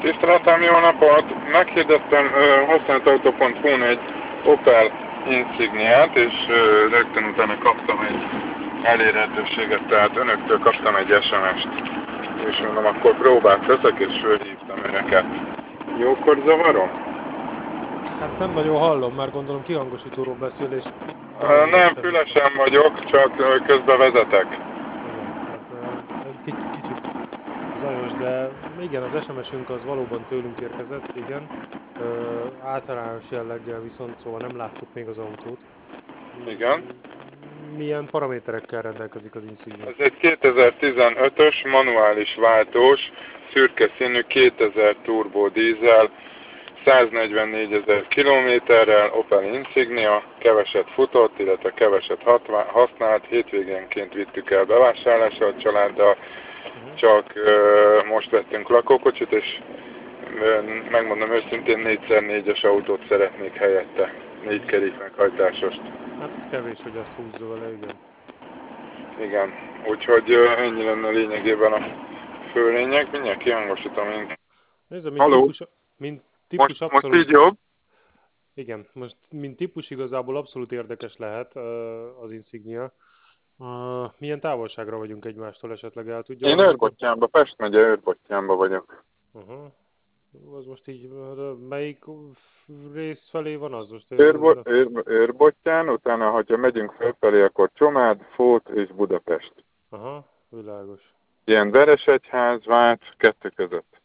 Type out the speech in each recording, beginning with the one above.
Tiszteletem, jó napot! Meghirdettem használtautó.hu-n egy Opel Insigniát, és rögtön utána kaptam egy elérhetőséget, tehát önöktől kaptam egy SMS-t. És mondom, akkor próbát teszek, és fölhívtam önöket. Jókor zavarom? Hát nem nagyon hallom, már gondolom kihangosítóról beszél, és... Nem, fülesen vagyok, csak közben vezetek. Igen, hát kicsit zajos, de igen, az SMS-ünk az valóban tőlünk érkezett, igen. Általános jelleggel viszont, szóval nem láttuk még az autót. Igen. Milyen paraméterekkel rendelkezik az Insignia? Ez egy 2015-ös manuális váltós, szürke színű 2000 turbo dízel, 144 000 kilométerrel, Opel Insignia, keveset futott, illetve keveset használt, hétvégénként vittük el bevásárlásra a családdal, csak most vettünk lakókocsit, és megmondom őszintén 4x4-es autót szeretnék helyette, 4 kerék meghajtásost. Hát ez kevés, hogy azt húzza vele, igen. Igen, úgyhogy ennyi lenne lényegében a fő lényeg, mindjárt kihangosítom én. Nézd, mint típus abszolút... Most így jobb? Igen, most mint típus igazából abszolút érdekes lehet az Insignia. Milyen távolságra vagyunk egymástól, esetleg el tudja? Én Őrbottyánban, Pest megye Őrbottyánban vagyok. Az most így, melyik rész felé van az most? Őrbottyán, utána, ha megyünk felfelé, akkor Csomád, Fót és Budapest. Aha, világos. Ilyen Veresegyház, Vác, kettő között.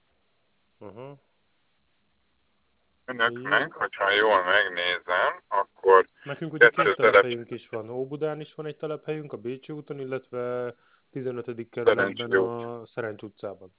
Önöknek, hogyha jól megnézem, akkor... Nekünk ugye 2 telephelyünk is van. Óbudán is van egy telephelyünk, a Bécsi úton, illetve 15. kerületben a Szerencs utcában.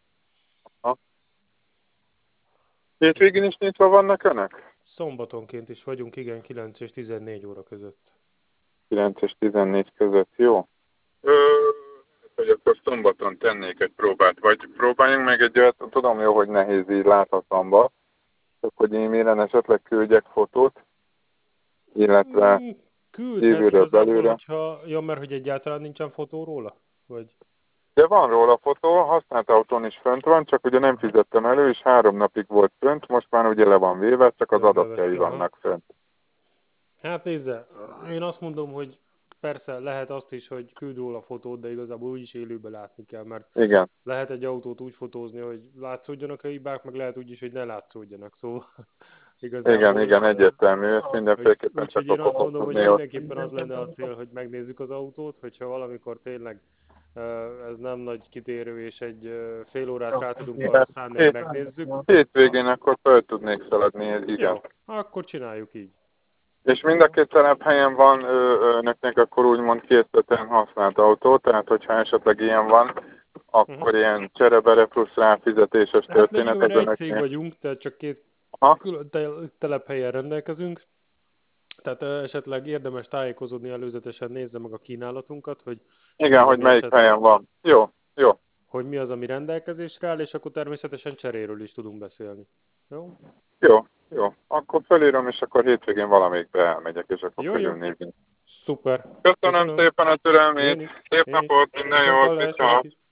Hétvégén is nyitva vannak önök? Szombatonként is vagyunk, igen, 9 és 14 óra között. 9 és 14 között, jó? Hogy akkor szombaton tennék egy próbát, vagy próbáljunk meg egy olyat, tudom jó, hogy nehéz így láthatatlanba, csak hogy e-mailen esetleg küldjek fotót, illetve kívülről belőle. Ja, mert hogy egyáltalán nincsen fotó róla? Vagy... De van róla fotó, használt autón is fönt van, csak ugye nem fizettem elő, és 3 napig volt fönt, most már ugye le van véve, csak az adatjai vannak fönt. Hát nézze, én azt mondom, hogy persze lehet azt is, hogy küld róla fotót, de igazából úgyis élőben látni kell, mert igen. Lehet egy autót úgy fotózni, hogy látszódjanak a hibák, meg lehet úgy is, hogy ne látszódjanak, szóval igazából... Igen, egyértelmű, ezt mindenféleképpen csak én azt mondom, hogy mindenképpen az lenne a cél, hogy megnézzük az autót, hogyha valamikor tényleg ez nem nagy kitérő, és egy fél órát rá tudunk arra szánni, hogy megnézzük. Hétvégén akkor fel tudnék szaladni, igen. Jó, akkor csináljuk így. És mind a 2 telephelyen van önöknek akkor úgymond készleten használt autó, tehát hogyha esetleg ilyen van, akkor ilyen cserebere plusz ráfizetéses történet az önöknél. Egy cég vagyunk, tehát csak 2 külön telephelyen rendelkezünk. Tehát esetleg érdemes tájékozódni előzetesen, nézze meg a kínálatunkat, hogy... Igen, hogy melyik helyen van. Jó. Hogy mi az, ami rendelkezésre áll, és akkor természetesen cseréről is tudunk beszélni. Jó? Jó. Akkor felírom, és akkor hétvégén valamelyikbe elmegyek, és akkor körülnézünk. Szuper. Köszönöm szépen a türelmét. Szép napot, minden jót,